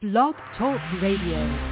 Blog Talk Radio.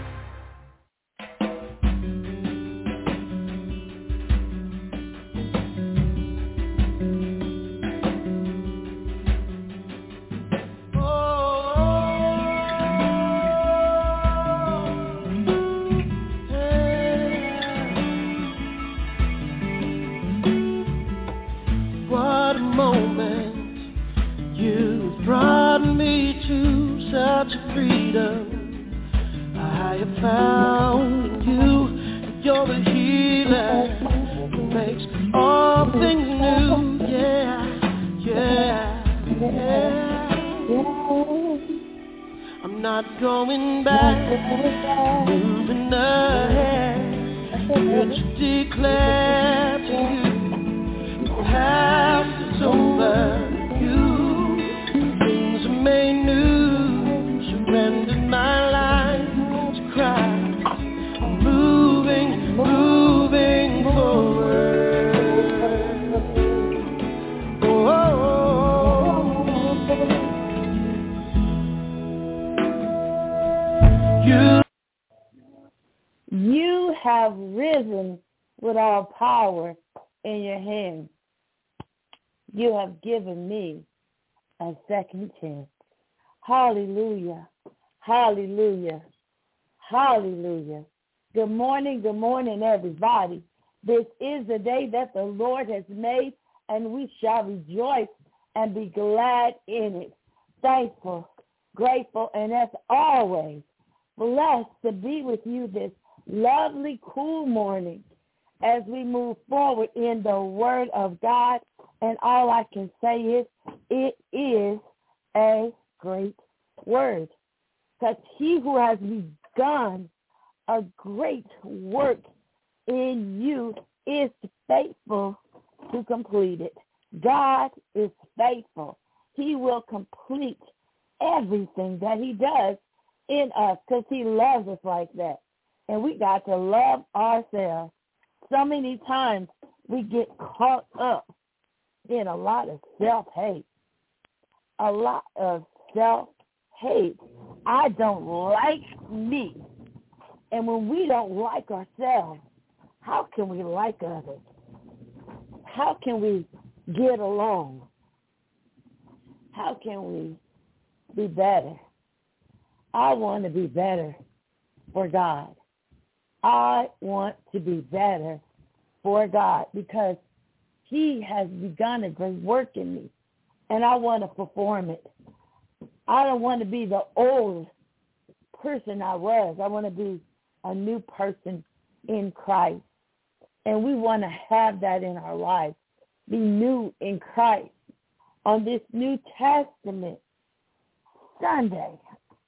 You have risen with all power in your hand. You have given me a second chance. Hallelujah. Hallelujah. Hallelujah. Good morning, everybody. This is the day that the Lord has made, and we shall rejoice and be glad in it. Thankful, grateful, and as always, blessed to be with you this lovely, cool morning as we move forward in the Word of God. And all I can say is it is a great word. Because he who has begun a great work in you is faithful to complete it. God is faithful. He will complete everything that he does in us because he loves us like that. And we got to love ourselves. So many times we get caught up in a lot of self-hate. A lot of self-hate. I don't like me. And when we don't like ourselves, how can we like others? How can we get along? How can we be better? I want to be better for God. I want to be better for God because he has begun a great work in me, and I want to perform it. I don't want to be the old person I was. I want to be a new person in Christ, and we want to have that in our lives, be new in Christ. On this New Testament Sunday,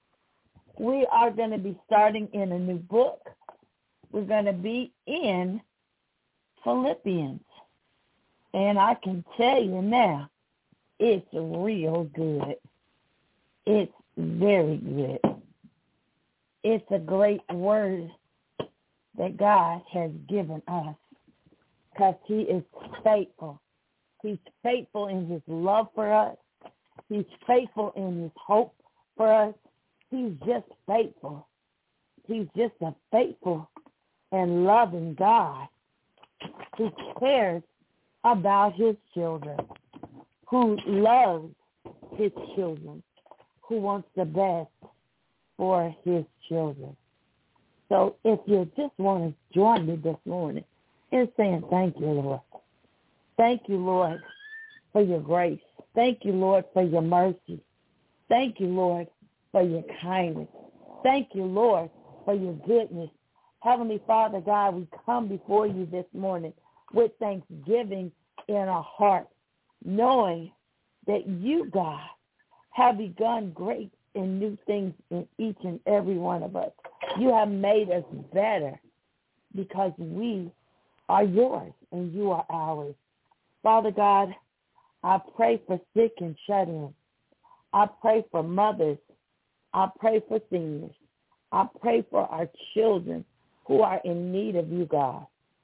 we are going to be starting in a new book. We're going to be in Philippians. And I can tell you now, it's real good. It's very good. It's a great word that God has given us because he is faithful. He's faithful in his love for us. He's faithful in his hope for us. He's just faithful. He's just a faithful and loving God who cares about his children, who loves his children, who wants the best for his children. So if you just want to join me this morning in saying thank you, Lord. Thank you, Lord, for your grace. Thank you, Lord, for your mercy. Thank you, Lord, for your kindness. Thank you, Lord, for your goodness. Heavenly Father, God, we come before you this morning with thanksgiving in our heart, knowing that you, God, have begun great and new things in each and every one of us. You have made us better because we are yours and you are ours. Father God, I pray for sick and shut-in. I pray for mothers. I pray for seniors. I pray for our children who are in need of you, God.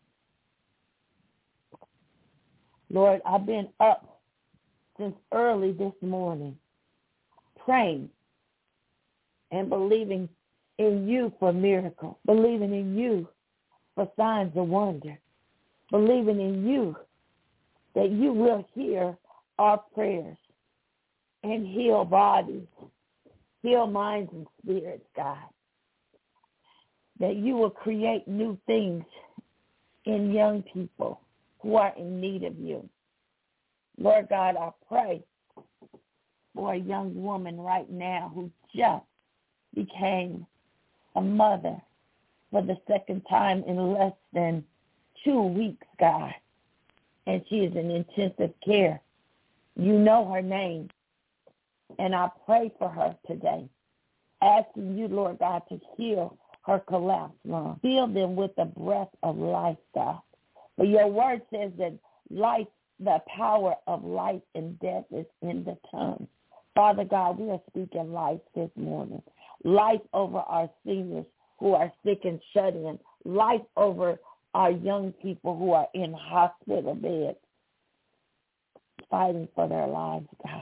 Lord, I've been up since early this morning praying and believing in you for miracles, believing in you for signs of wonder, believing in you that you will hear our prayers and heal bodies, heal minds and spirits, God. That you will create new things in young people who are in need of you. Lord God, I pray for a young woman right now who just became a mother for the second time in less than 2 weeks, God. And she is in intensive care. You know her name. And I pray for her today, asking you, Lord God, to heal her collapsed lung. Fill them with the breath of life, God. But your word says that life, the power of life and death is in the tongue. Father God, we are speaking life this morning. Life over our seniors who are sick and shut in. Life over our young people who are in hospital beds, fighting for their lives, God.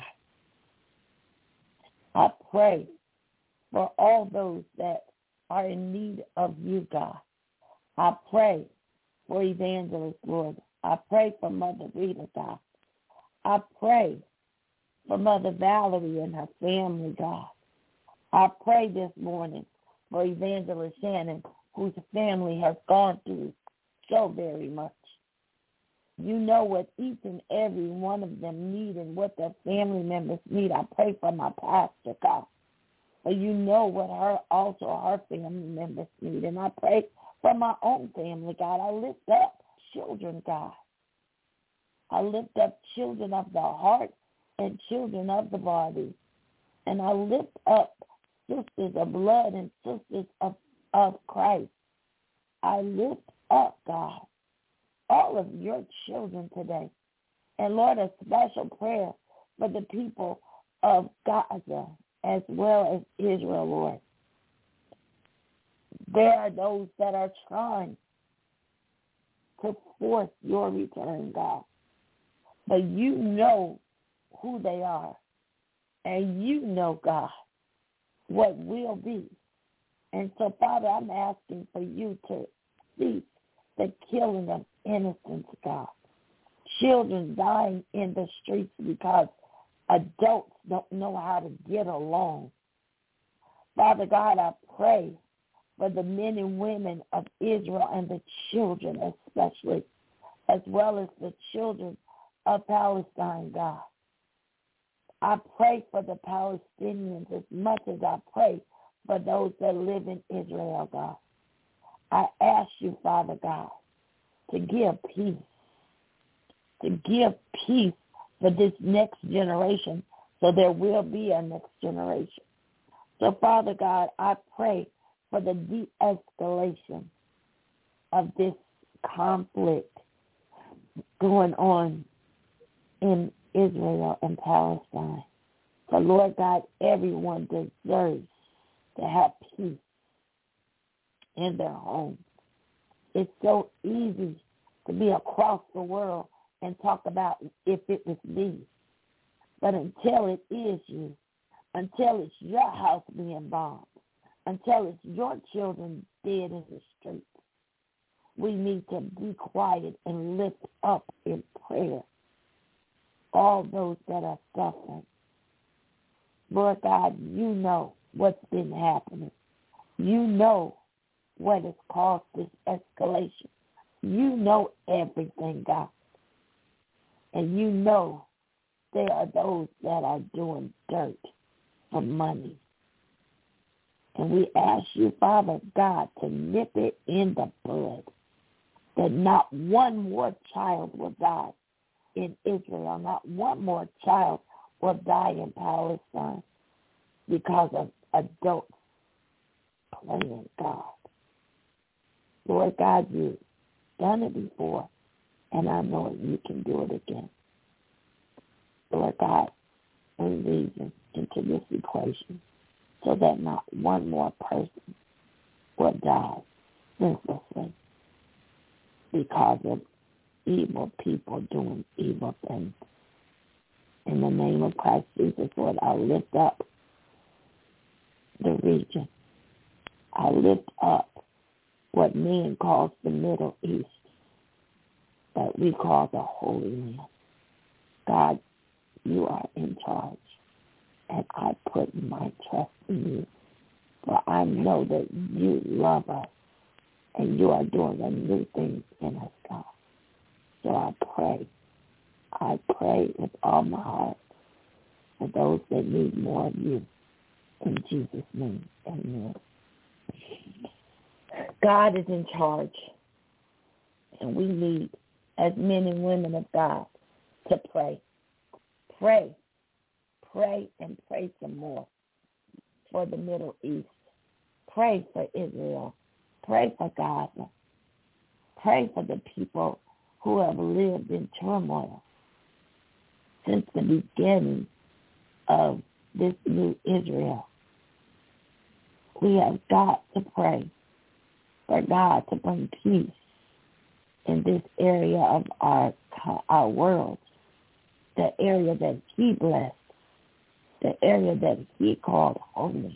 I pray for all those that are in need of you, God. I pray for Evangelist, Lord. I pray for Mother Rita, God. I pray for Mother Valerie and her family, God. I pray this morning for Evangelist Shannon, whose family has gone through so very much. You know what each and every one of them need and what their family members need. I pray for my pastor, God. But you know what her family members need. And I pray for my own family, God. I lift up children, God. I lift up children of the heart and children of the body. And I lift up sisters of blood and sisters of Christ. I lift up, God, all of your children today. And, Lord, a special prayer for the people of Gaza as well as Israel, Lord. There are those that are trying to force your return, God. But you know who they are. And you know, God, what will be. And so, Father, I'm asking for you to cease the killing of innocents, God. Children dying in the streets because adults don't know how to get along. Father God, I pray for the men and women of Israel and the children especially, as well as the children of Palestine, God. I pray for the Palestinians as much as I pray for those that live in Israel, God. I ask you, Father God, to give peace for this next generation, so there will be a next generation. So, Father God, I pray for the de-escalation of this conflict going on in Israel and Palestine. For, Lord God, everyone deserves to have peace in their homes. It's so easy to be across the world and talk about if it was me. But until it is you, until it's your house being bombed, until it's your children dead in the streets, we need to be quiet and lift up in prayer all those that are suffering. Lord God, you know what's been happening. You know what has caused this escalation. You know everything, God. And you know there are those that are doing dirt for money. And we ask you, Father God, to nip it in the bud, that not one more child will die in Israel, not one more child will die in Palestine because of adults playing God. Lord God, you've done it before, and I know you can do it again. Lord God, bring reason into this equation so that not one more person will die senselessly because of evil people doing evil things. In the name of Christ Jesus, Lord, I lift up the region. I lift up what man calls the Middle East, that we call the Holy Land. God, you are in charge, and I put my trust in you, for I know that you love us, and you are doing a new thing in us, God. So I pray with all my heart for those that need more of you. In Jesus' name, amen. God is in charge, and we need, as men and women of God, to pray. Pray and pray some more for the Middle East. Pray for Israel. Pray for Gaza. Pray for the people who have lived in turmoil since the beginning of this new Israel. We have got to pray for God to bring peace in this area of our world, the area that he blessed, the area that he called holy,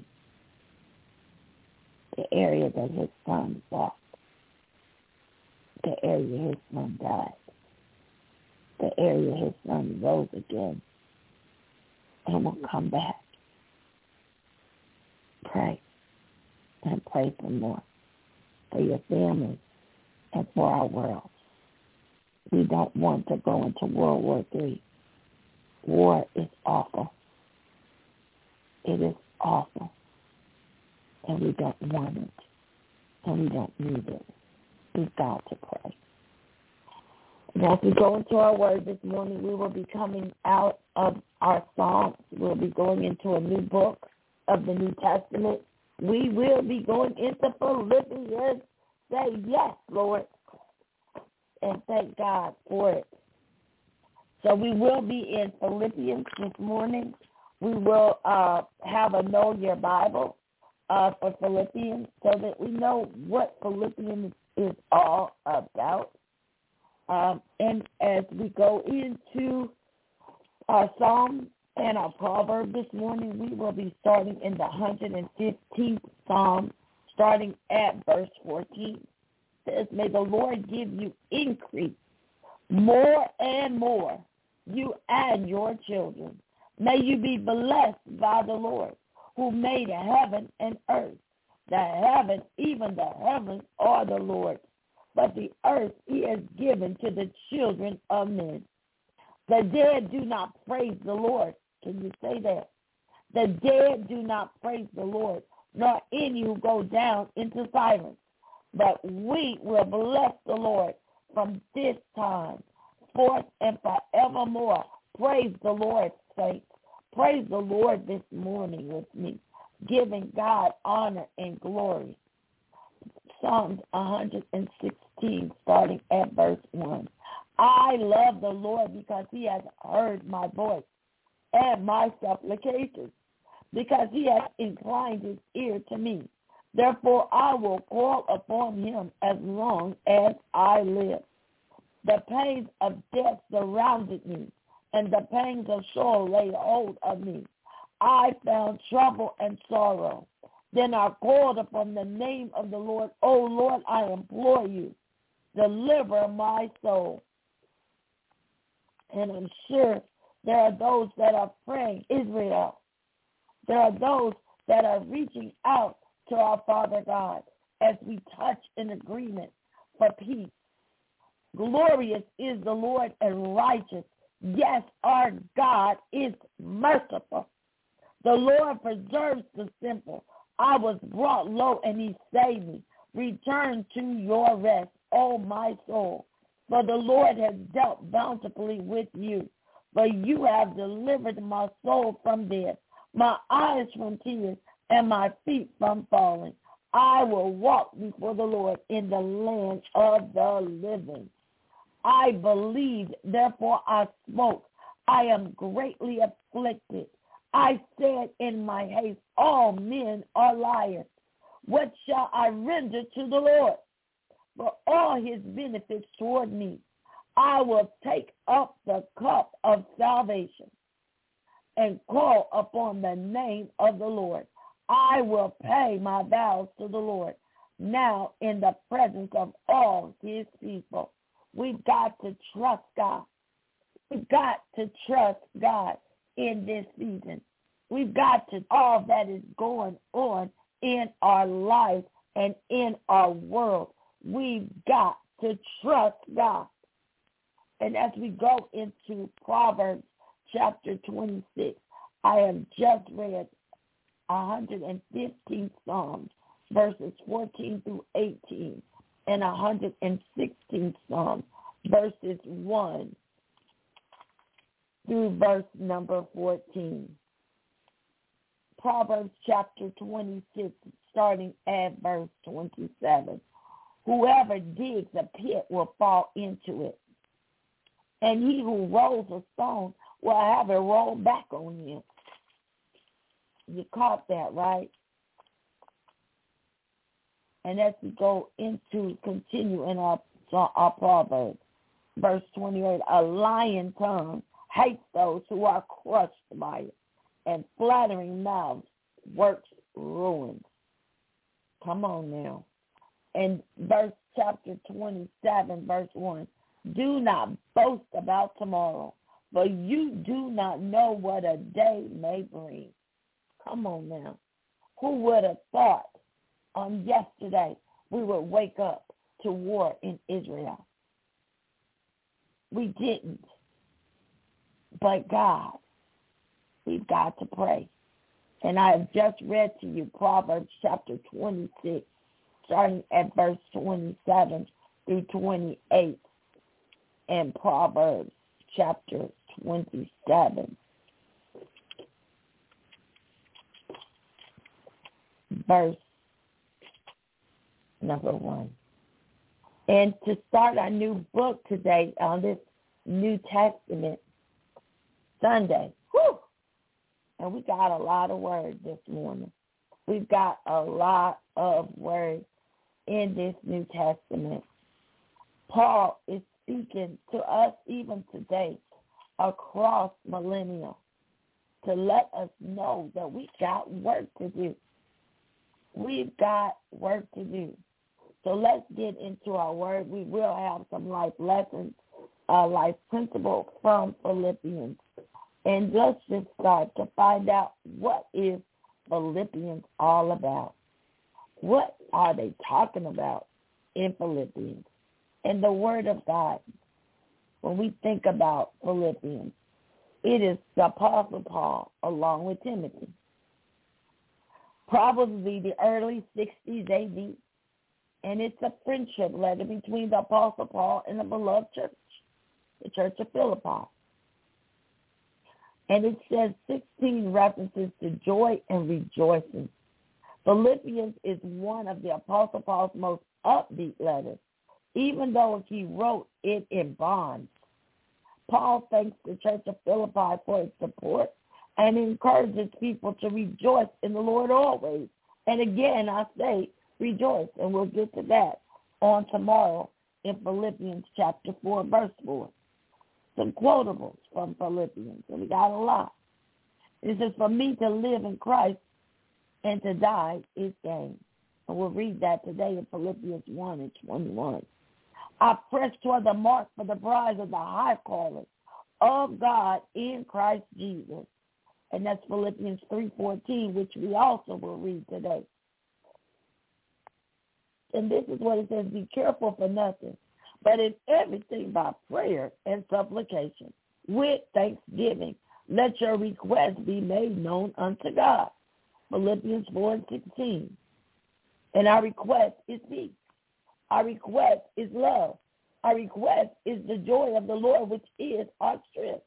the area that his son walked, the area his son died, the area his son rose again and will come back. Pray and pray for more, for your family and for our world. We don't want to go into World War III. War is awful. It is awful. And we don't want it. And we don't need it. We've got to pray. And as we go into our word this morning, we will be coming out of our Psalms. We'll be going into a new book of the New Testament. We will be going into Philippians. Say yes, Lord. And thank God for it. So we will be in Philippians this morning. We will have a Know Your Bible for Philippians so that we know what Philippians is all about. And as we go into our Psalm and our proverb this morning, we will be starting in the 115th Psalm, starting at verse 14. It says, may the Lord give you increase more and more, you and your children. May you be blessed by the Lord, who made heaven and earth. The heaven, even the heavens, are the Lord's, but the earth he has given to the children of men. The dead do not praise the Lord. Can you say that? The dead do not praise the Lord, nor any who go down into silence. But we will bless the Lord from this time forth and forevermore. Praise the Lord, saints. Praise the Lord this morning with me, giving God honor and glory. Psalms 116, starting at verse 1. I love the Lord because he has heard my voice and my supplications, because he has inclined his ear to me. Therefore I will call upon him as long as I live. The pains of death surrounded me, and the pangs of Sheol laid hold of me. I found trouble and sorrow. Then I called upon the name of the Lord. O Lord, I implore you, deliver my soul. And I'm sure there are those that are praying, Israel. There are those that are reaching out to our Father God as we touch in agreement for peace. Glorious is the Lord and righteous. Yes, our God is merciful. The Lord preserves the simple. I was brought low and he saved me. Return to your rest, O my soul. For the Lord has dealt bountifully with you. For you have delivered my soul from death, my eyes from tears, and my feet from falling. I will walk before the Lord in the land of the living. I believed, therefore I spoke. I am greatly afflicted. I said in my haste, all men are liars. What shall I render to the Lord for all his benefits toward me? I will take up the cup of salvation and call upon the name of the Lord. I will pay my vows to the Lord now in the presence of all his people. We've got to trust God. We've got to trust God in this season. We've got to all that is going on in our life and in our world. We've got to trust God. And as we go into Proverbs chapter 26, I have just read 115 Psalms, verses 14 through 18, and 116 Psalms, verses 1 through verse number 14. Proverbs chapter 26, starting at verse 27. Whoever digs a pit will fall into it, and he who rolls a stone will have it rolled back on him. You caught that, right? And as we go into, continue in our Proverbs, verse 28, a lying tongue hates those who are crushed by it, and flattering mouths works ruin. Come on now. And verse chapter 27, verse 1, do not boast about tomorrow, for you do not know what a day may bring. Come on now. Who would have thought on yesterday we would wake up to war in Israel? We didn't. But God, we've got to pray. And I have just read to you Proverbs chapter 26, starting at verse 27 through 28, and Proverbs chapter 27, verse number 1. And to start our new book today on this New Testament Sunday, and we got a lot of words this morning. We've got a lot of words in this New Testament. Paul is speaking to us even today across millennia to let us know that we got work to do. We've got work to do. So let's get into our word. We will have some life lessons, life principles from Philippians. And let's just start to find out what is Philippians all about. What are they talking about in Philippians? And the Word of God, when we think about Philippians, it is the Apostle Paul along with Timothy. Probably the early 60s AD. And it's a friendship letter between the Apostle Paul and the beloved church, the Church of Philippi. And it says 16 references to joy and rejoicing. Philippians is one of the Apostle Paul's most upbeat letters, even though he wrote it in bonds. Paul thanks the Church of Philippi for its support and encourages people to rejoice in the Lord always. And again, I say rejoice, and we'll get to that on tomorrow in Philippians chapter 4, verse 4. Some quotables from Philippians, and we got a lot. It says, for me to live in Christ and to die is gain. And we'll read that today in Philippians 1 and 21. I press toward the mark for the prize of the high calling of God in Christ Jesus. And that's Philippians 3:14, which we also will read today. And this is what it says, be careful for nothing, but in everything by prayer and supplication, with thanksgiving, let your requests be made known unto God. Philippians 4:16. And our request is peace. Our request is love. Our request is the joy of the Lord, which is our strength.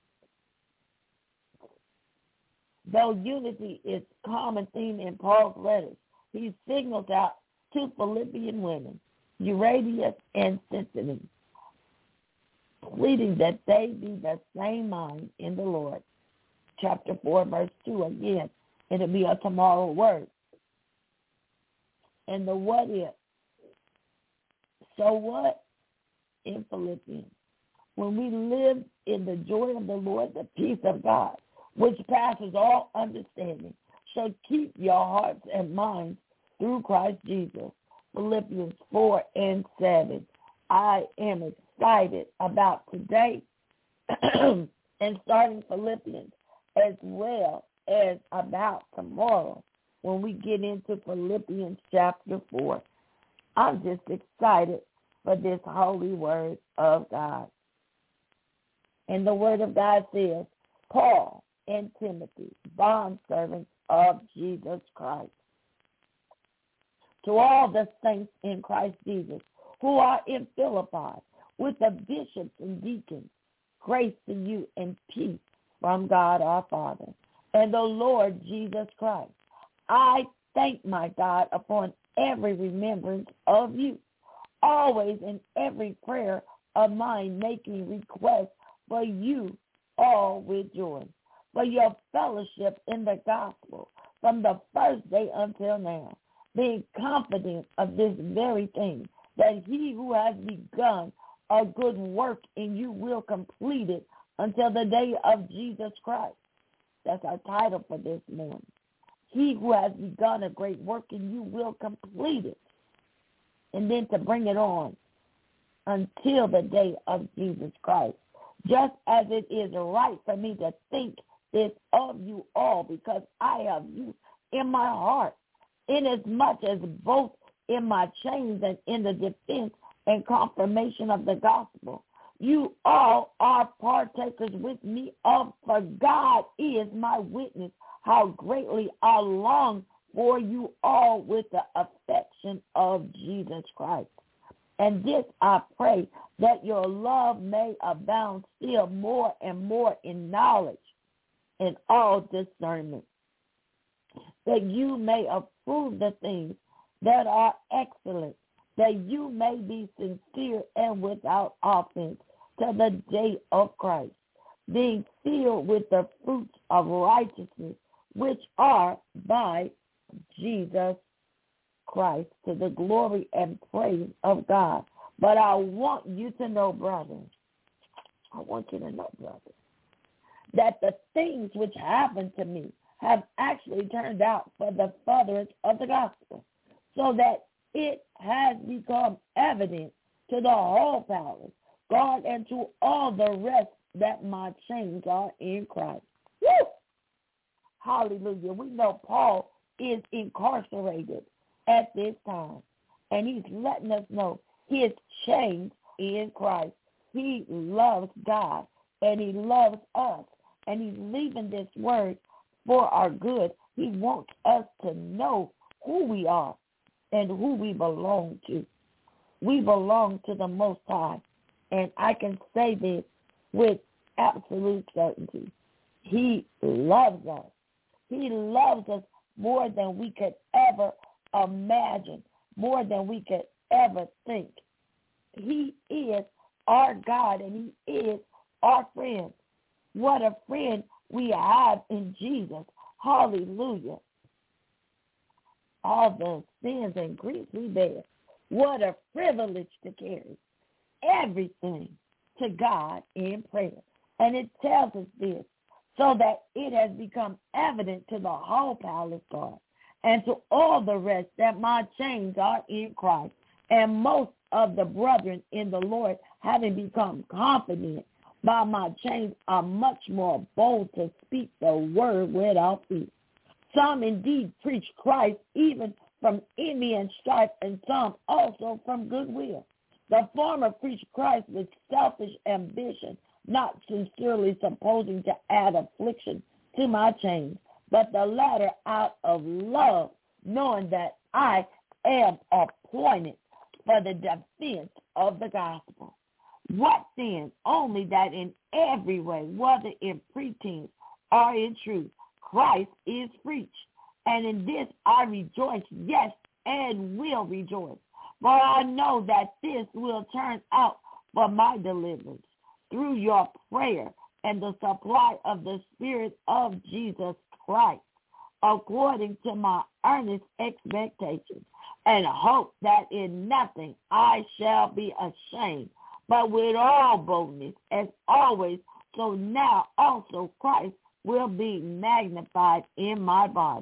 Though unity is a common theme in Paul's letters, he signals out two Philippian women, Euodias and Syntyche, pleading that they be the same mind in the Lord. Chapter 4, verse 2 again. It'll be a tomorrow word. And the what if. So what in Philippians? When we live in the joy of the Lord, the peace of God, which passes all understanding, shall keep your hearts and minds through Christ Jesus. Philippians 4:7. I am excited about today and starting Philippians as well as about tomorrow when we get into Philippians chapter 4. I'm just excited for this holy word of God. And the word of God says, Paul and Timothy, bondservants of Jesus Christ, to all the saints in Christ Jesus who are in Philippi, with the bishops and deacons, grace to you and peace from God our Father and the Lord Jesus Christ. I thank my God upon every remembrance of you, always in every prayer of mine making request for you all with joy, for your fellowship in the gospel from the first day until now, being confident of this very thing, that he who has begun a good work in you will complete it until the day of Jesus Christ. That's our title for this morning. He who has begun a great work in you will complete it. And then to bring it on until the day of Jesus Christ. Just as it is right for me to think this of you all, because I have you in my heart, inasmuch as both in my chains and in the defense and confirmation of the gospel, you all are partakers with me of, for God is my witness, how greatly I long for you all with the affection of Jesus Christ. And this I pray, that your love may abound still more and more in knowledge and all discernment, that you may approve the things that are excellent, that you may be sincere and without offense to the day of Christ, being filled with the fruits of righteousness, which are by Jesus Christ, to the glory and praise of God. But I want you to know, brothers, that the things which happened to me have actually turned out for the furtherance of the gospel, so that it has become evident to the whole palace, God, and to all the rest that my chains are in Christ. Woo! Hallelujah. We know Paul is incarcerated at this time, and he's letting us know his chains in Christ. He loves God, and he loves us, and he's leaving this word for our good. He wants us to know who we are and who we belong to. We belong to the Most High, and I can say this with absolute certainty. He loves us. He loves us more than we could ever imagine, more than we could ever think. He is our God, and he is our friend. What a friend we have in Jesus. Hallelujah. All the sins and griefs we bear. What a privilege to carry everything to God in prayer. And it tells us this, so that it has become evident to the whole palace guard and to all the rest that my chains are in Christ. And most of the brethren in the Lord, having become confident by my chains, are much more bold to speak the word without fear. Some indeed preach Christ even from envy and strife, and some also from goodwill. The former preach Christ with selfish ambition, not sincerely supposing to add affliction to my chains, but the latter out of love, knowing that I am appointed for the defense of the gospel. What then? Only that in every way, whether in pretense or in truth, Christ is preached. And in this I rejoice, yes, and will rejoice. For I know that this will turn out for my deliverance through your prayer and the supply of the Spirit of Jesus Christ, according to my earnest expectation, and hope that in nothing I shall be ashamed, but with all boldness, as always, so now also Christ will be magnified in my body,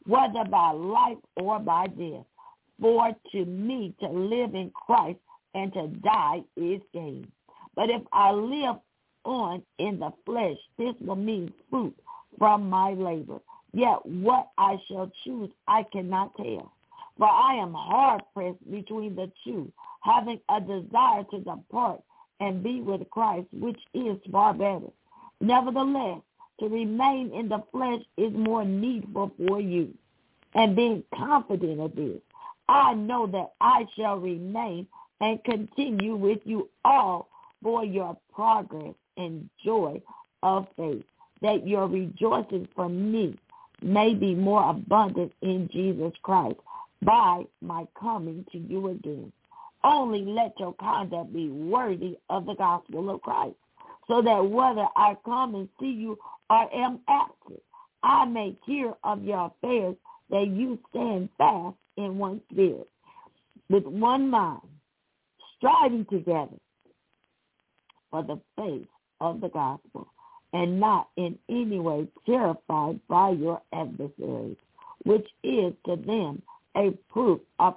whether by life or by death. For to me to live in Christ and to die is gain. But if I live on in the flesh, this will mean fruit from my labor. Yet what I shall choose I cannot tell. For I am hard pressed between the two, having a desire to depart and be with Christ, which is far better. Nevertheless, to remain in the flesh is more needful for you. And being confident of this, I know that I shall remain and continue with you all for your progress and joy of faith, that your rejoicing from me may be more abundant in Jesus Christ by my coming to you again. Only let your conduct be worthy of the gospel of Christ, so that whether I come and see you or am absent, I may hear of your affairs, that you stand fast in one spirit, with one mind, striving together for the faith of the gospel, and not in any way terrified by your adversaries, which is to them a proof of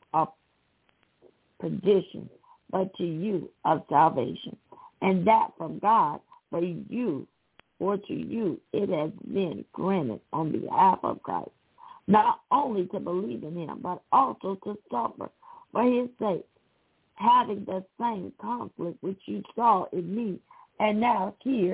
perdition, but to you of salvation, and that from God, for you, or to you it has been granted on behalf of Christ, not only to believe in him, but also to suffer for his sake, having the same conflict which you saw in me, and now here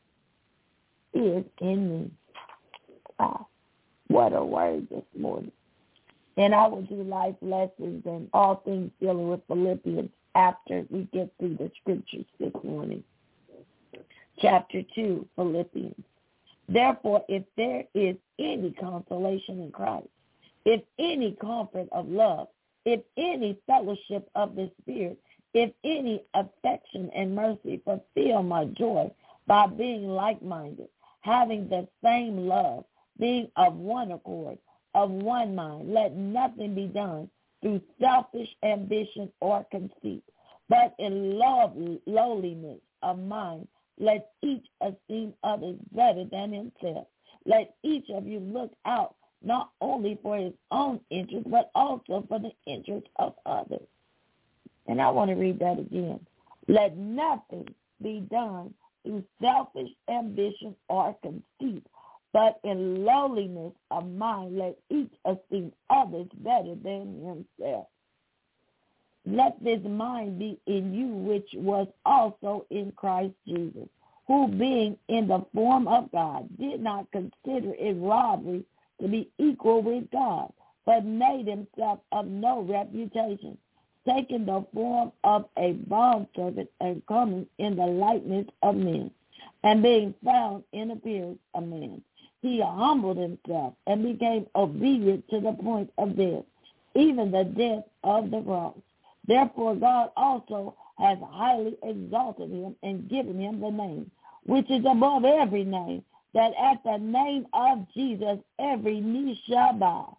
is in me. Wow, what a word this morning. And I will do life lessons and all things dealing with Philippians after we get through the scriptures this morning. Chapter 2, Philippians. Therefore, if there is any consolation in Christ, if any comfort of love, if any fellowship of the Spirit, if any affection and mercy, fulfill my joy by being like-minded, having the same love, being of one accord, of one mind. Let nothing be done through selfish ambition or conceit, but in lowliness of mind, let each esteem others better than himself. Let each of you look out not only for his own interest, but also for the interest of others. And I want to read that again. Let nothing be done through selfish ambition or conceit, but in lowliness of mind, let each esteem others better than himself. Let this mind be in you, which was also in Christ Jesus, who being in the form of God did not consider it robbery to be equal with God, but made himself of no reputation, taking the form of a bondservant and coming in the likeness of men, and being found in appearance a man. He humbled himself and became obedient to the point of death, even the death of the cross. Therefore God also has highly exalted him and given him the name, which is above every name, that at the name of Jesus every knee shall bow,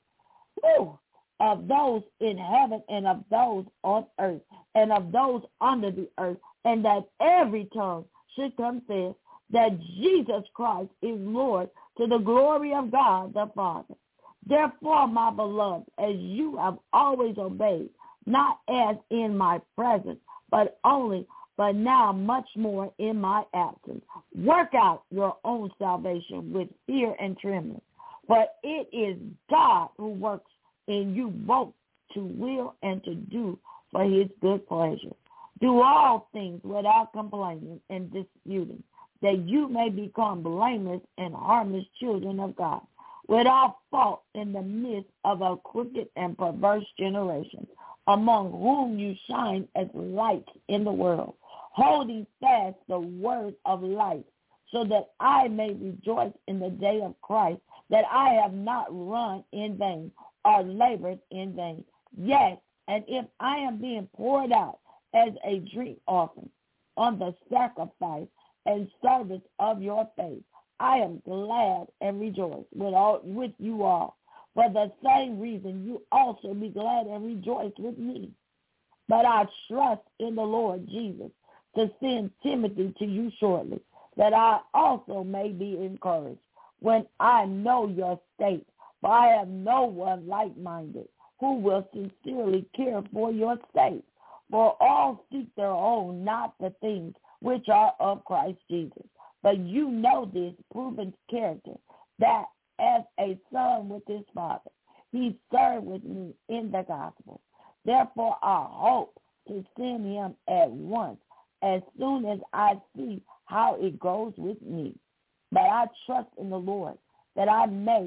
of those in heaven and of those on earth and of those under the earth, and that every tongue should confess that Jesus Christ is Lord, to the glory of God the Father. Therefore, my beloved, as you have always obeyed, not as in my presence, but now much more in my absence, work out your own salvation with fear and trembling. For it is God who works in you both to will and to do for his good pleasure. Do all things without complaining and disputing, that you may become blameless and harmless children of God, without fault in the midst of a crooked and perverse generation, among whom you shine as lights in the world, holding fast the word of life, so that I may rejoice in the day of Christ, that I have not run in vain or labored in vain. Yes, and if I am being poured out as a drink offering on the sacrifice and service of your faith, I am glad and rejoice with you all. For the same reason, you also be glad and rejoice with me. But I trust in the Lord Jesus to send Timothy to you shortly, that I also may be encouraged when I know your state. For I have no one like-minded who will sincerely care for your sake. For all seek their own, not the things which are of Christ Jesus. But you know this proven character, that as a son with his father, he served with me in the gospel. Therefore I hope to send him at once, as soon as I see how it goes with me. But I trust in the Lord that I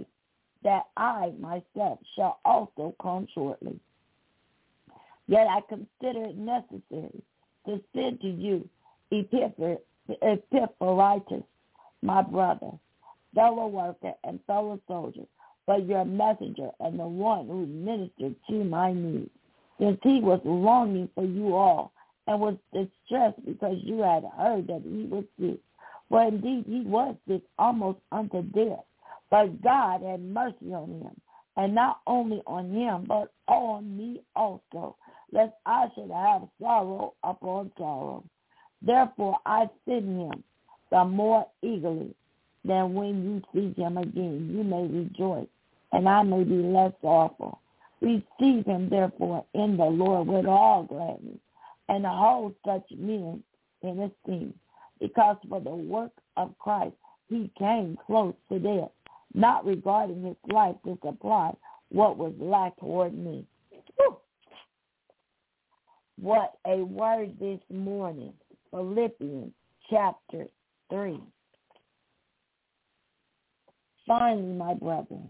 myself shall also come shortly. Yet I consider it necessary to send to you Epaphroditus, my brother, fellow worker and fellow soldier, but your messenger and the one who ministered to my needs, since he was longing for you all and was distressed because you had heard that he was sick. For indeed he was sick almost unto death, but God had mercy on him, and not only on him, but on me also, lest I should have sorrow upon sorrow. Therefore I send him the more eagerly, that when you see him again, you may rejoice, and I may be less sorrowful. Receive him, therefore, in the Lord with all gladness, and hold such men in esteem, because for the work of Christ he came close to death, not regarding his life to supply what was lacked toward me. Whew. What a word this morning. Philippians chapter 3. Finally, my brethren,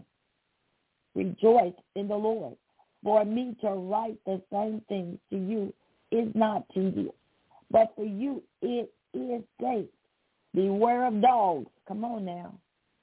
rejoice in the Lord. For me to write the same things to you is not tedious, but for you it is safe. Beware of dogs. Come on now.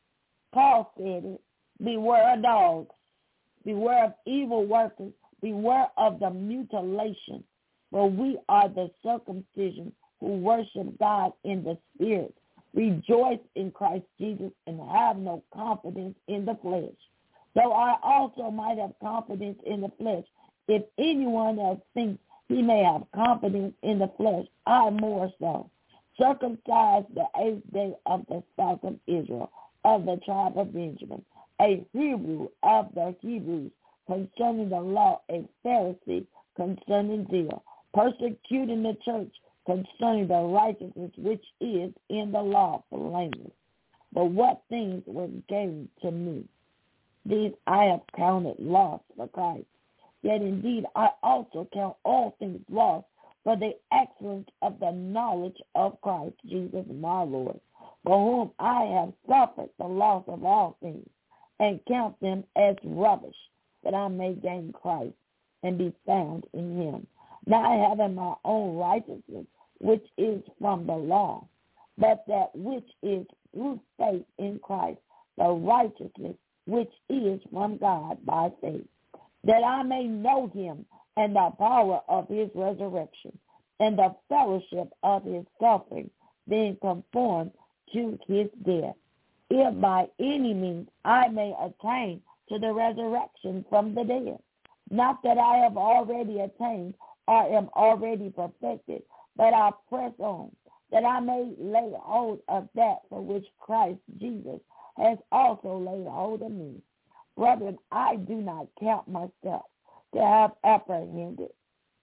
Paul said it. Beware of dogs. Beware of evil workers. Beware of the mutilation. For we are the circumcision who worship God in the Spirit, rejoice in Christ Jesus, and have no confidence in the flesh. Though I also might have confidence in the flesh, if anyone else thinks he may have confidence in the flesh, I more so. Circumcised the 8th day of the stock of Israel, of the tribe of Benjamin, a Hebrew of the Hebrews, concerning the law, a Pharisee concerning zeal, persecuting the church concerning the righteousness which is in the law, blameless. But what things were gained to me, these I have counted loss for Christ. Yet indeed I also count all things lost for the excellence of the knowledge of Christ Jesus my Lord, for whom I have suffered the loss of all things, and count them as rubbish, that I may gain Christ and be found in him, not having my own righteousness, which is from the law, but that which is through faith in Christ, the righteousness which is from God by faith, that I may know him and the power of his resurrection, and the fellowship of his suffering, being conformed to his death, if by any means I may attain to the resurrection from the dead. Not that I have already attained or am already perfected, but I press on, that I may lay hold of that for which Christ Jesus has also laid hold of me. Brethren, I do not count myself to have apprehended.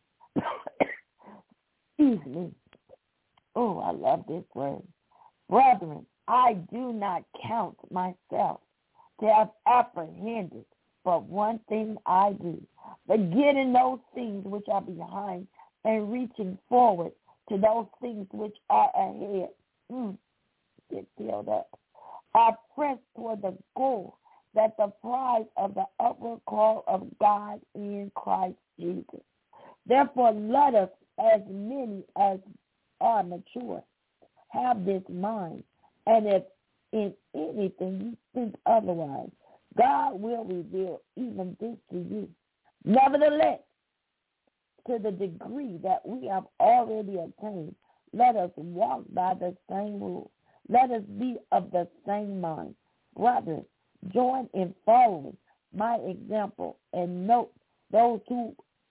Excuse me. Oh, I love this word. Brethren, I do not count myself to have apprehended, but one thing I do, forgetting those things which are behind and reaching forward to those things which are ahead. Get filled up. I press toward the goal, that the prize of the upward call of God in Christ Jesus. Therefore, let us, as many as are mature, have this mind, and if in anything you think otherwise, God will reveal even this to you. Nevertheless, to the degree that we have already attained, let us walk by the same rule. Let us be of the same mind. Brothers, join in following my example, and note those who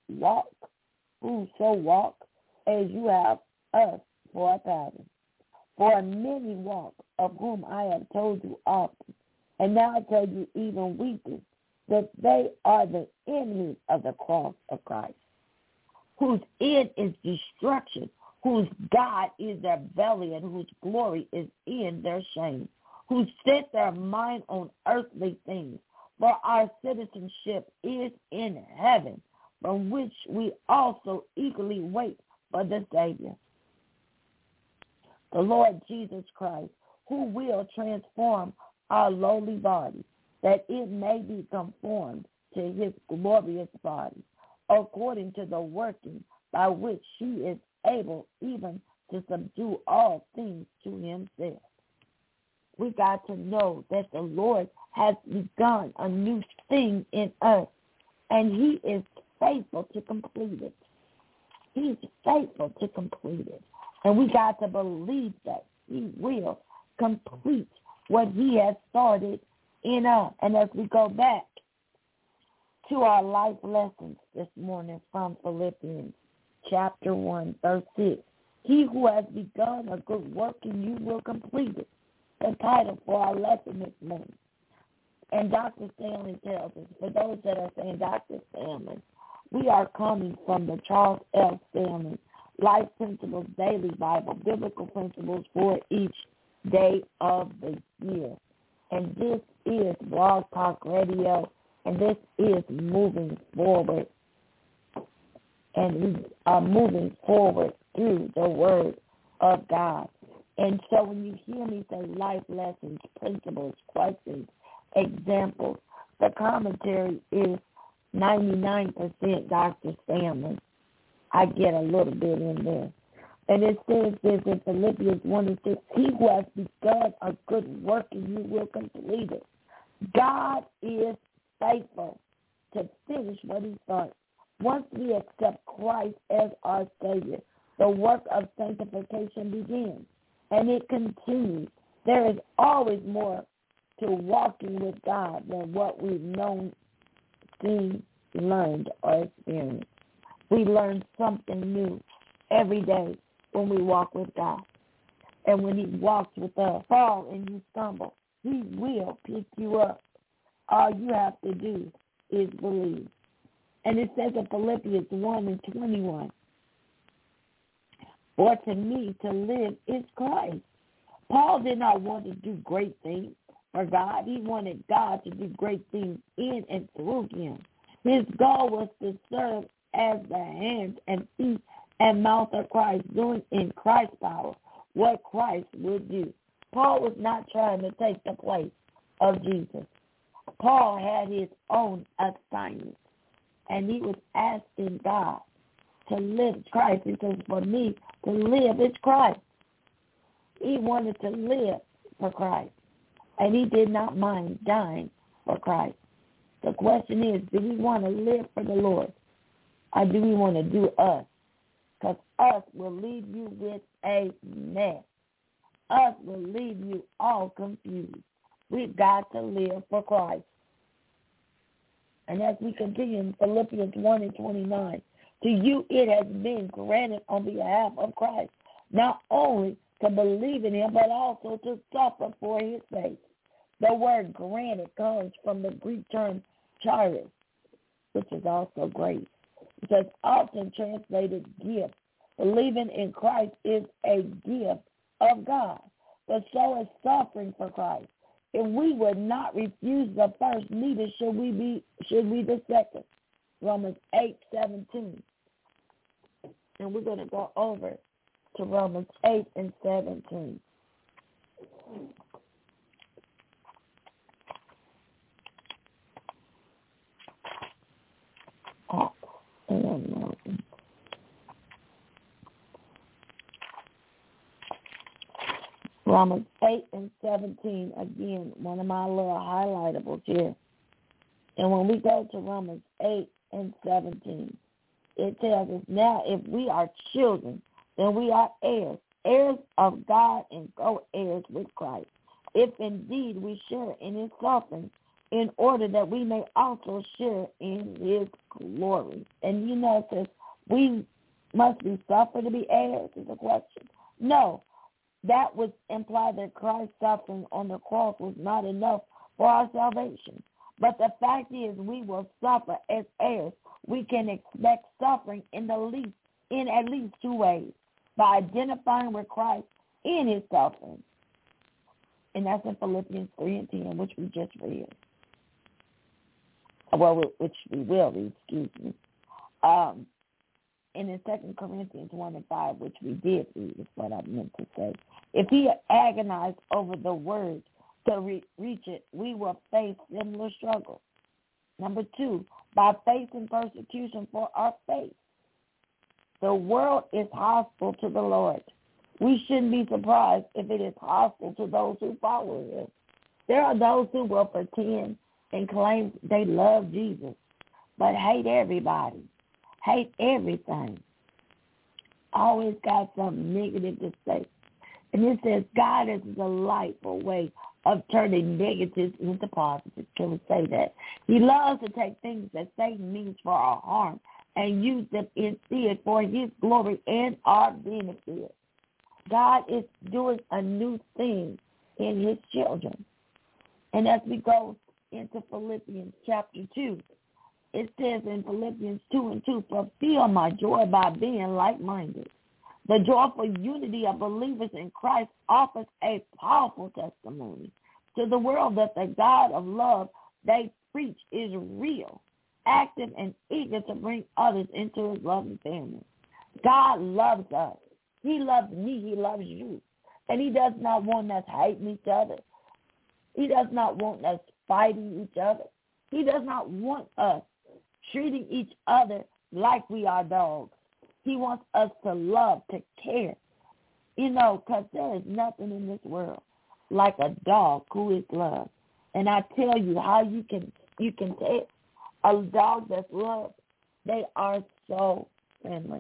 so walk as you have us for a pattern. For many walk, of whom I have told you often, and now I tell you even weeping, that they are the enemies of the cross of Christ, whose end is destruction, whose God is their belly, and whose glory is in their shame, who set their mind on earthly things. For our citizenship is in heaven, from which we also eagerly wait for the Savior, the Lord Jesus Christ, who will transform our lowly body, that it may be conformed to his glorious body, according to the working by which he is able even to subdue all things to himself. We got to know that the Lord has begun a new thing in us, and he is faithful to complete it. He's faithful to complete it. And we got to believe that he will complete what he has started in us. And as we go back to our life lessons this morning from Philippians chapter 1, verse 6, he who has begun a good work in you will complete it. The title for our lesson this morning. And Dr. Stanley tells us, for those that are saying, Dr. Stanley, we are coming from the Charles L. Stanley Life Principles Daily Bible, Biblical Principles for each day of the year. And this is Blog Talk Radio, and this is Moving Forward. And we are moving forward through the Word of God. And so when you hear me say life lessons, principles, questions, examples, the commentary is 99% Dr. Stanley. I get a little bit in there. And it says this in Philippians 1:6, he who has begun a good work in you will complete it. God is faithful to finish what he starts. Once we accept Christ as our Savior, the work of sanctification begins, and it continues. There is always more to walking with God than what we've known, seen, learned, or experienced. We learn something new every day when we walk with God. And when he walks with us, fall and you stumble, he will pick you up. All you have to do is believe. And it says in Philippians 1:21, for to me to live is Christ. Paul did not want to do great things for God. He wanted God to do great things in and through him. His goal was to serve as the hands and feet and mouth of Christ, doing in Christ's power what Christ would do. Paul was not trying to take the place of Jesus. Paul had his own assignment, and he was asking God to live Christ. He says, for me to live is Christ. He wanted to live for Christ, and he did not mind dying for Christ. The question is, do we want to live for the Lord, or do we want to do us? Because us will leave you with a mess. Us will leave you all confused. We've got to live for Christ. And as we continue in Philippians 1:29, to you it has been granted on behalf of Christ, not only to believe in him, but also to suffer for his sake. The word granted comes from the Greek term charis, which is also grace. It says often translated gift. Believing in Christ is a gift of God, but so is suffering for Christ. If we would not refuse the first, neither should we the second. Romans 8:17. And we're going to go over to Romans 8:17. Romans 8:17, again, one of my little highlightables here. And when we go to Romans 8:17, it tells us, now if we are children, then we are heirs, heirs of God and co-heirs with Christ, if indeed we share in his suffering, in order that we may also share in his glory. And it says, we must be suffered to be heirs, is the question. No, that would imply that Christ's suffering on the cross was not enough for our salvation. But the fact is, we will suffer as heirs. We can expect suffering in at least two ways: by identifying with Christ in his suffering, and that's in Philippians 3:10, which we just read. Well, which we will read, excuse me. And in 2 Corinthians 1:5, which we did read, is what I meant to say. If he agonized over the word to reach it, we will face similar struggles. Number 2, by facing persecution for our faith. The world is hostile to the Lord. We shouldn't be surprised if it is hostile to those who follow him. There are those who will pretend and claim they love Jesus, but hate everybody, hate everything, always got something negative to say. And it says God is a delightful way of turning negatives into positives. Can we say that? He loves to take things that Satan means for our harm and use them instead for his glory and our benefit. God is doing a new thing in his children. And as we go into Philippians chapter 2, it says in Philippians 2:2, fulfill my joy by being like-minded. The joyful unity of believers in Christ offers a powerful testimony to the world that the God of love they preach is real, active, and eager to bring others into his loving family. God loves us. He loves me. He loves you. And he does not want us hating each other. He does not want us fighting each other. He does not want us treating each other like we are dogs. He wants us to love, to care. Because there is nothing in this world like a dog who is loved. And I tell you how you can tell a dog that's loved. They are so friendly.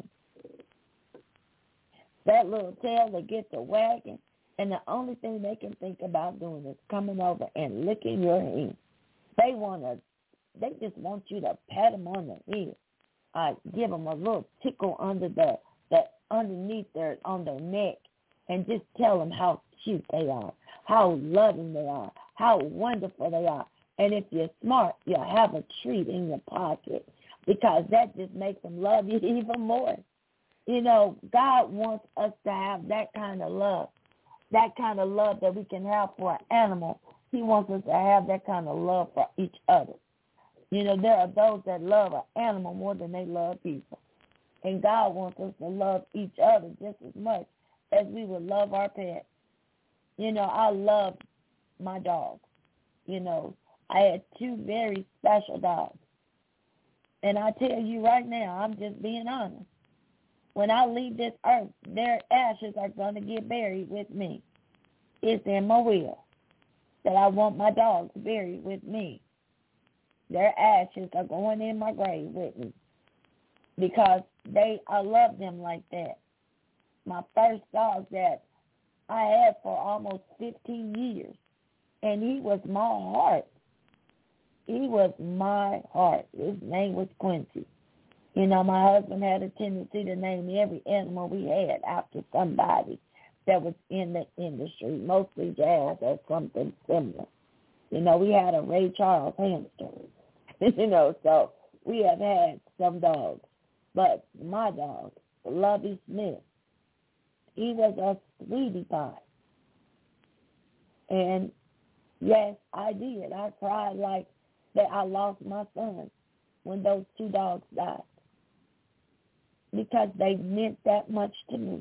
That little tail that gets a wagging, and the only thing they can think about doing is coming over and licking your hand. They just want you to pat them on the head, give them a little tickle underneath on their neck, and just tell them how cute they are, how loving they are, how wonderful they are. And if you're smart, you'll have a treat in your pocket, because that just makes them love you even more. God wants us to have that kind of love that we can have for an animal. He wants us to have that kind of love for each other. There are those that love an animal more than they love people. And God wants us to love each other just as much as we would love our pets. I love my dogs. I had 2 very special dogs. And I tell you right now, I'm just being honest. When I leave this earth, their ashes are going to get buried with me. It's in my will that I want my dogs buried with me. Their ashes are going in my grave with me, because I love them like that. My first dog that I had for almost 15 years, and he was my heart. He was my heart. His name was Quincy. My husband had a tendency to name every animal we had after somebody that was in the industry, mostly jazz or something similar. We had a Ray Charles hamster. So we have had some dogs. But my dog, Lovey Smith, he was a sweetie pie. And yes, I did. I cried like that I lost my son when those 2 dogs died, because they meant that much to me.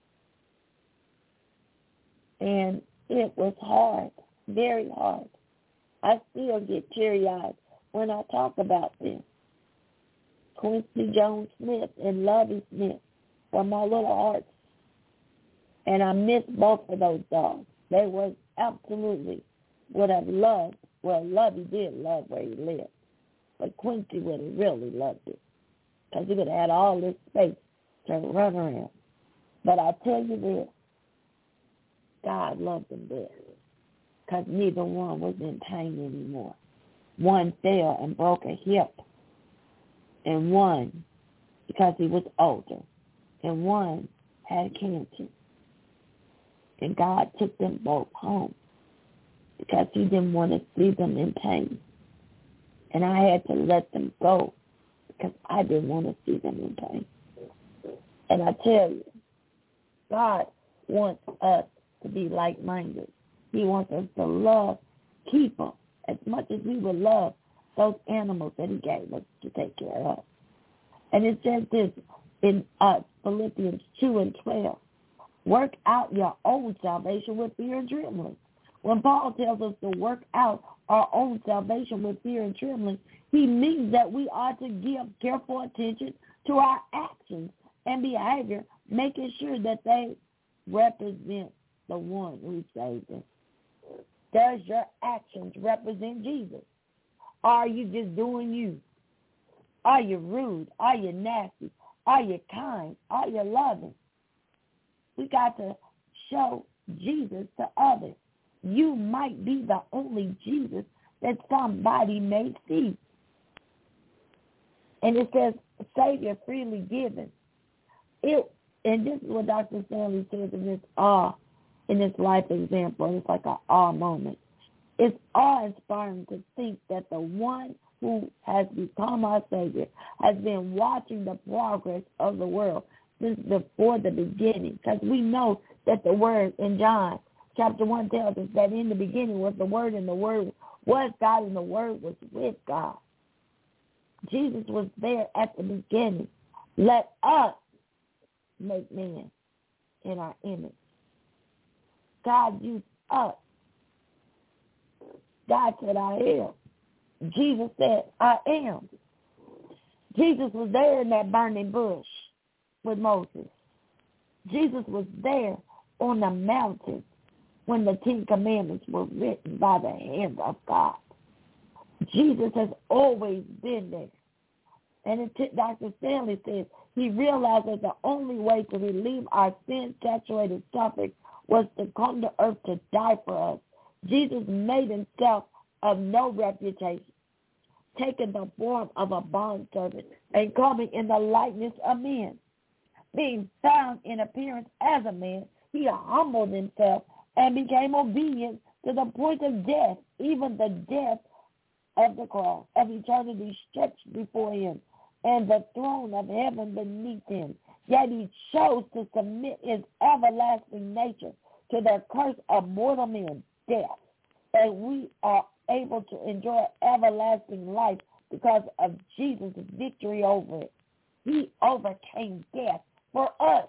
And it was hard, very hard. I still get teary-eyed when I talk about them. Quincy Jones Smith and Lovey Smith were my little hearts. And I miss both of those dogs. They were absolutely would have loved. Well, Lovey did love where he lived, but Quincy would have really loved it, because he would have had all this space to run around. But I tell you this, God loved them best, because neither one was in pain anymore. One fell and broke a hip, and one, because he was older, and one had cancer. And God took them both home, because he didn't want to see them in pain. And I had to let them go because I didn't want to see them in pain. And I tell you, God wants us to be like-minded. He wants us to love, keep them as much as we would love those animals that he gave us to take care of. And it says this in Philippians 2:12. Work out your own salvation with fear and trembling. When Paul tells us to work out our own salvation with fear and trembling, he means that we are to give careful attention to our actions and behavior, making sure that they represent the one who saved us. Does your actions represent Jesus? Are you just doing you? Are you rude? Are you nasty? Are you kind? Are you loving? We got to show Jesus to others. You might be the only Jesus that somebody may see. And it says, Savior freely given. And this is what Dr. Stanley says in this life example. It's like an awe moment. It's awe-inspiring to think that the one who has become our Savior has been watching the progress of the world since before the beginning. Because we know that the Word in John chapter 1 tells us that in the beginning was the Word, and the Word was God, and the Word was with God. Jesus was there at the beginning. Let us make man in our image. God used us. God said, I am. Jesus said, I am. Jesus was there in that burning bush with Moses. Jesus was there on the mountain when the 10 Commandments were written by the hand of God. Jesus has always been there. And Dr. Stanley says he realized that the only way to relieve our sin-saturated suffering was to come to earth to die for us. Jesus made himself of no reputation, taking the form of a bondservant and coming in the likeness of men. Being found in appearance as a man, he humbled himself and became obedient to the point of death, even the death of the cross of eternity stretched before him and the throne of heaven beneath him. Yet he chose to submit his everlasting nature to the curse of mortal men, death, and we are able to enjoy everlasting life because of Jesus' victory over it. He overcame death for us.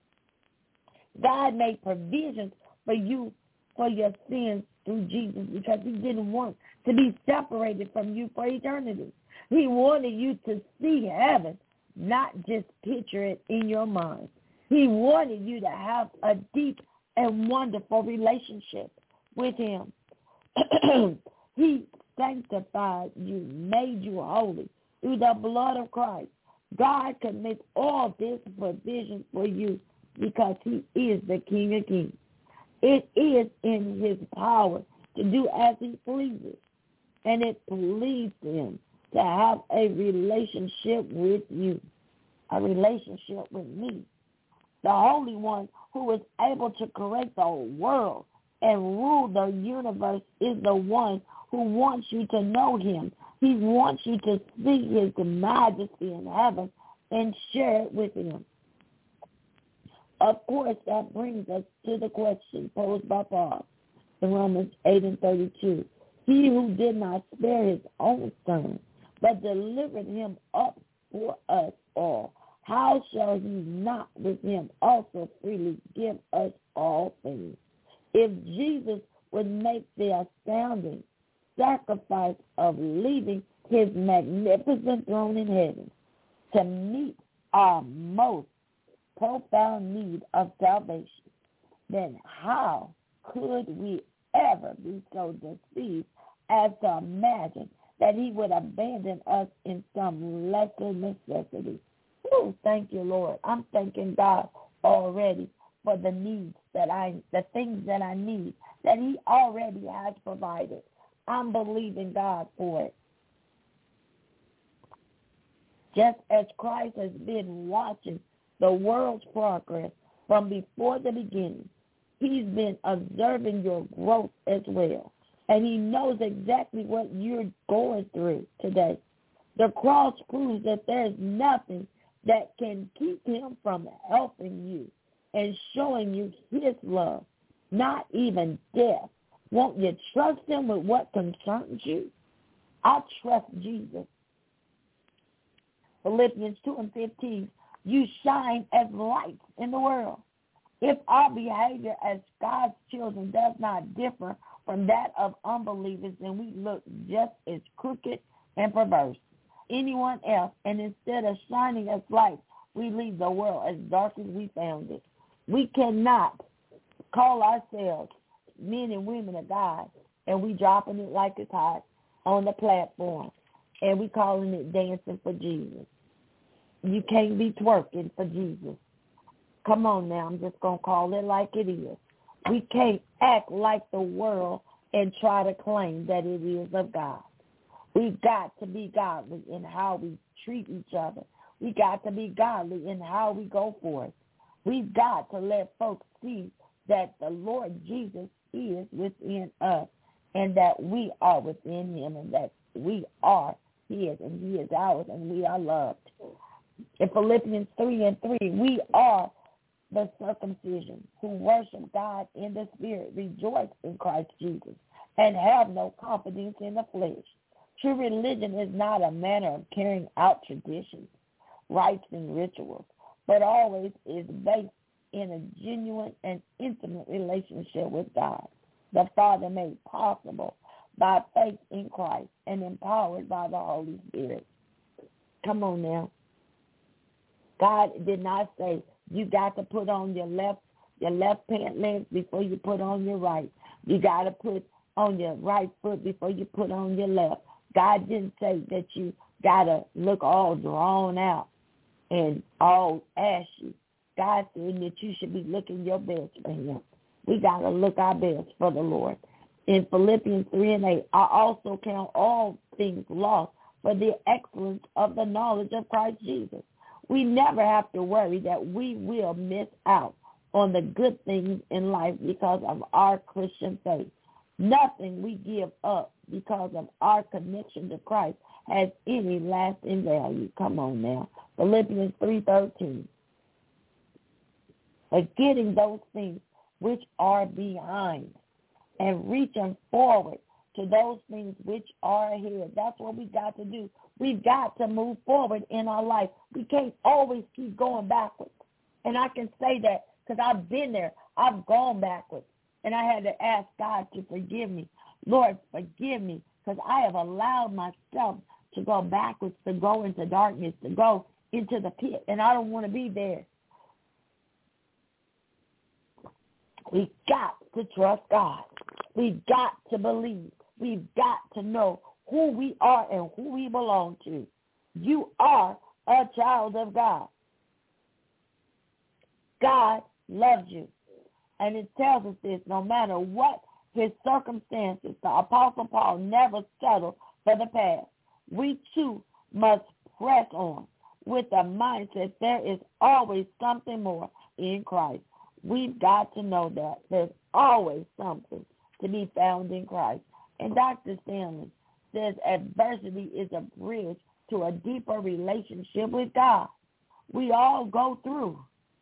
God made provisions for you, for your sins through Jesus, because he didn't want to be separated from you for eternity. He wanted you to see heaven, not just picture it in your mind. He wanted you to have a deep and wonderful relationship with him. He sanctified you, made you holy through the blood of Christ. God commits all this provision for you because he is the King of Kings. It is in his power to do as he pleases, and it pleased him to have a relationship with you, a relationship with me. The Holy One who is able to correct the whole world and rule the universe is the one who wants you to know him. He wants you to see his majesty in heaven and share it with him. Of course, that brings us to the question posed by Paul in Romans 8:32. He who did not spare his own son, but delivered him up for us all, how shall he not with him also freely give us all things? If Jesus would make the astounding sacrifice of leaving his magnificent throne in heaven to meet our most profound need of salvation, then how could we ever be so deceived as to imagine that he would abandon us in some lesser necessity? Oh, thank you, Lord. I'm thanking God already for the needs the things that I need, that he already has provided. I'm believing God for it. Just as Christ has been watching the world's progress from before the beginning, he's been observing your growth as well. And he knows exactly what you're going through today. The cross proves that there's nothing that can keep him from helping you and showing you his love, not even death. Won't you trust him with what concerns you? I trust Jesus. Philippians 2:15, you shine as lights in the world. If our behavior as God's children does not differ from that of unbelievers, then we look just as crooked and perverse. Anyone else, and instead of shining as lights, we leave the world as dark as we found it. We cannot call ourselves men and women of God, and we dropping it like it's hot on the platform, and we calling it dancing for Jesus. You can't be twerking for Jesus. Come on now, I'm just going to call it like it is. We can't act like the world and try to claim that it is of God. We've got to be godly in how we treat each other. We got to be godly in how we go forth. We've got to let folks see that the Lord Jesus is within us and that we are within him and that we are his and he is ours and we are loved. In Philippians 3:3, we are the circumcision who worship God in the Spirit, rejoice in Christ Jesus, and have no confidence in the flesh. True religion is not a manner of carrying out traditions, rites, and rituals, but always is based in a genuine and intimate relationship with God, the Father, made possible by faith in Christ and empowered by the Holy Spirit. Come on now. God did not say you got to put on your left pant leg before you put on your right. You got to put on your right foot before you put on your left. God didn't say that you got to look all drawn out and all ashy. God said that you should be looking your best for him. We got to look our best for the Lord. In Philippians 3:8, I also count all things lost for the excellence of the knowledge of Christ Jesus. We never have to worry that we will miss out on the good things in life because of our Christian faith. Nothing we give up because of our connection to Christ has any lasting value. Come on now. Philippians 3:13. Forgetting those things which are behind and reaching forward to those things which are ahead. That's what we got to do. We've got to move forward in our life. We can't always keep going backwards. And I can say that because I've been there. I've gone backwards. And I had to ask God to forgive me. Lord, forgive me because I have allowed myself to go backwards, to go into darkness, to go into the pit. And I don't want to be there. We've got to trust God. We've got to believe. We've got to know who we are and who we belong to. You are a child of God. God loves you. And it tells us this, no matter what his circumstances, the Apostle Paul never settled for the past. We too must press on with the mindset there is always something more in Christ. We've got to know that there's always something to be found in Christ. And Dr. Stanley says adversity is a bridge to a deeper relationship with God. We all go through.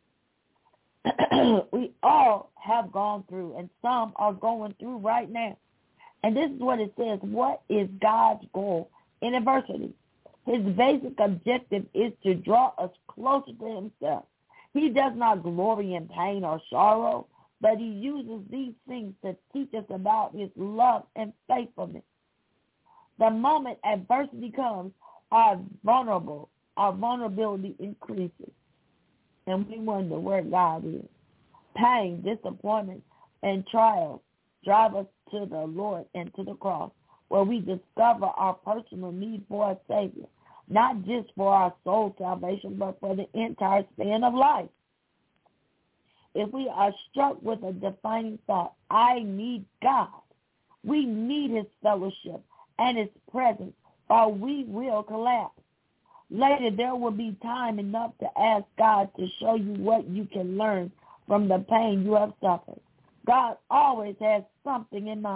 We all have gone through, and some are going through right now. And this is what it says. What is God's goal in adversity? His basic objective is to draw us closer to himself. He does not glory in pain or sorrow, but he uses these things to teach us about his love and faithfulness. The moment adversity comes, our vulnerability increases, and we wonder where God is. Pain, disappointment, and trials drive us to the Lord and to the cross, where we discover our personal need for a Savior, not just for our soul salvation, but for the entire span of life. If we are struck with a defining thought, I need God, we need his fellowship and his presence, or we will collapse. Later, there will be time enough to ask God to show you what you can learn from the pain you have suffered. God always has something in mind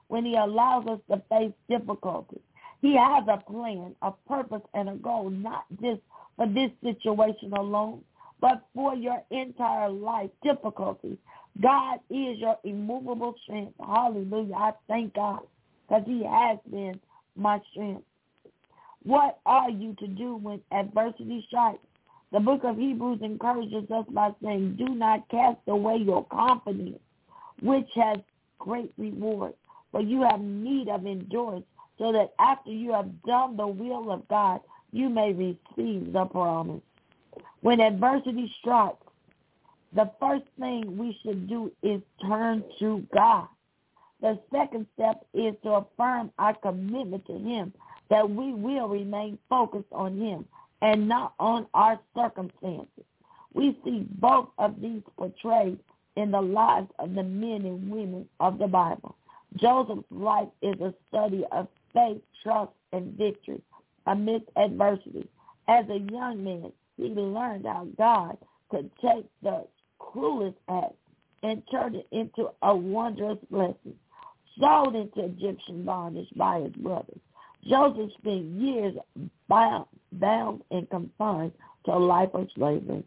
when he allows us to face difficulties. He has a plan, a purpose, and a goal, not just for this situation alone, but for your entire life difficulties. God is your immovable strength. Hallelujah. I thank God because he has been my strength. What are you to do when adversity strikes? The book of Hebrews encourages us by saying, do not cast away your confidence, which has great reward. For you have need of endurance, so that after you have done the will of God, you may receive the promise. When adversity strikes, the first thing we should do is turn to God. The second step is to affirm our commitment to him, that we will remain focused on him and not on our circumstances. We see both of these portrayed in the lives of the men and women of the Bible. Joseph's life is a study of faith, trust, and victory amidst adversity. As a young man, he learned how God could take the cruelest act and turn it into a wondrous blessing. Sold into Egyptian bondage by his brothers, Joseph spent years bound and confined to a life of slavery.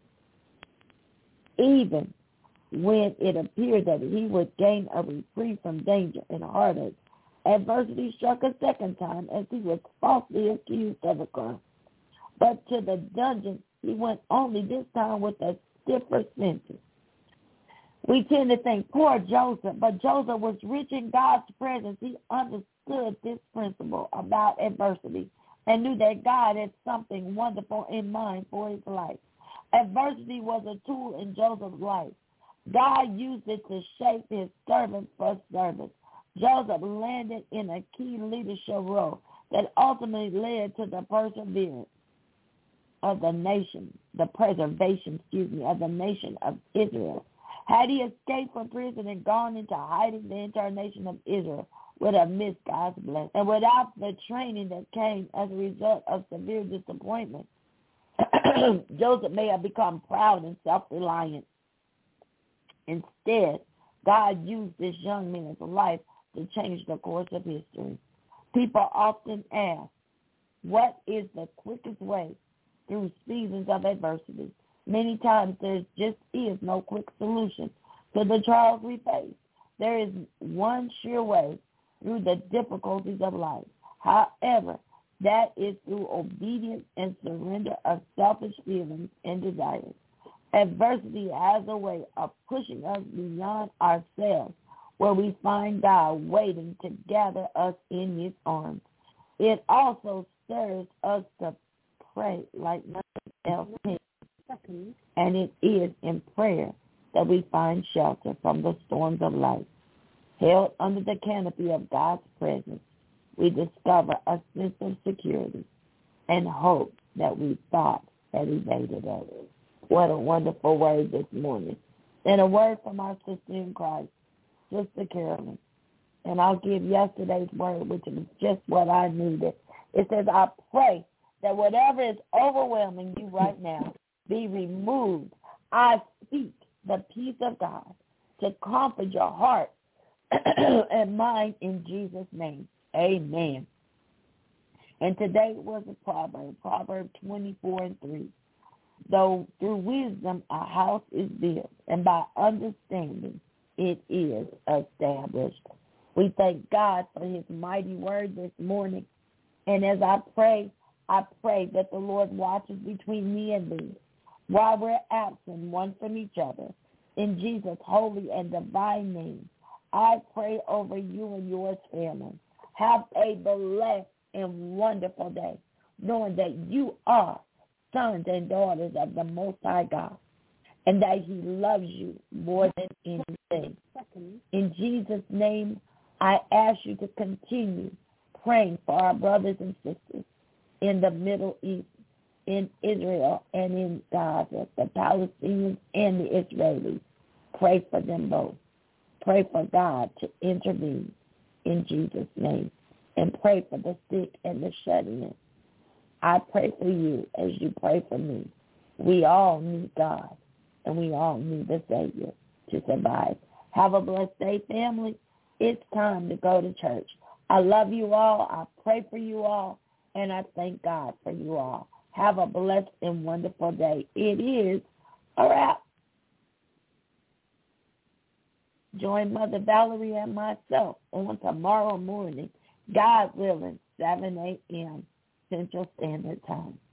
Even when it appeared that he would gain a reprieve from danger and heartache, adversity struck a second time as he was falsely accused of a crime. But to the dungeon he went only this time with a stiffer sentence. We tend to think, poor Joseph, but Joseph was rich in God's presence. He understood this principle about adversity and knew that God had something wonderful in mind for his life. Adversity was a tool in Joseph's life. God used it to shape his servant for service. Joseph landed in a key leadership role that ultimately led to the perseverance of the nation, the preservation of the nation of Israel. Had he escaped from prison and gone into hiding, the entire nation of Israel would have missed God's blessing. And without the training that came as a result of severe disappointment, Joseph may have become proud and self-reliant. Instead, God used this young man's life to change the course of history. People often ask, what is the quickest way through seasons of adversity? Many times there just is no quick solution to the trials we face. There is one sure way through the difficulties of life. However, that is through obedience and surrender of selfish feelings and desires. Adversity has a way of pushing us beyond ourselves, where we find God waiting to gather us in his arms. It also stirs us to pray like nothing else can. And it is in prayer that we find shelter from the storms of life. Held under the canopy of God's presence, we discover a sense of security and hope that we thought had evaded us. What a wonderful word this morning. And a word from our sister in Christ, Sister Carolyn. And I'll give yesterday's word, which was just what I needed. It says, I pray that whatever is overwhelming you right now be removed. I speak the peace of God to comfort your heart and mind in Jesus' name. Amen. And today was a Proverb 24:3. Though through wisdom a house is built, and by understanding it is established. We thank God for his mighty word this morning. And as I pray that the Lord watches between me and thee while we're absent one from each other. In Jesus' holy and divine name, I pray over you and yours, family. Have a blessed and wonderful day, knowing that you are sons and daughters of the Most High God, and that he loves you more than anything. In Jesus' name, I ask you to continue praying for our brothers and sisters in the Middle East, in Israel, and in Gaza, the Palestinians and the Israelis. Pray for them both. Pray for God to intervene in Jesus' name. And pray for the sick and the shut-in. I pray for you as you pray for me. We all need God, and we all need the Savior to survive. Have a blessed day, family. It's time to go to church. I love you all. I pray for you all. And I thank God for you all. Have a blessed and wonderful day. It is a wrap. Join Mother Valerie and myself on tomorrow morning, God willing, 7 a.m. Central Standard Time.